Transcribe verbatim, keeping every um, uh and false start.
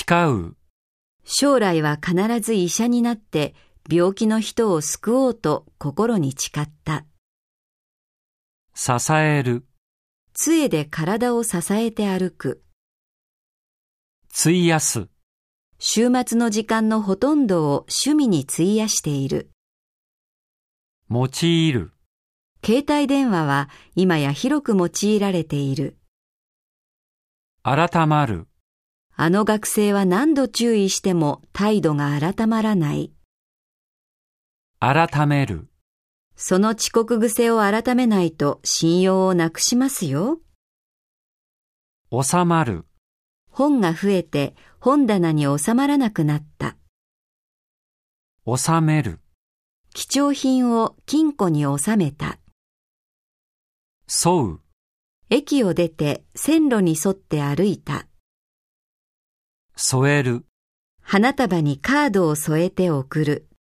誓う。 将来は必ず医者になって病気の人を救おうと心に誓った。 支える。 杖で体を支えて歩く。 費やす。 週末の時間のほとんどを趣味に費やしている。 用いる。 携帯電話は今や広く用いられている。 改まる。 あの学生は何度注意しても態度が改まらない。 改める。 その遅刻癖を改めないと信用をなくしますよ。 収まる。 本が増えて本棚に収まらなくなった。 収める。 貴重品を金庫に収めた。 沿う。 駅を出て線路に沿って歩いた。 添える。 花束にカードを添えて送る。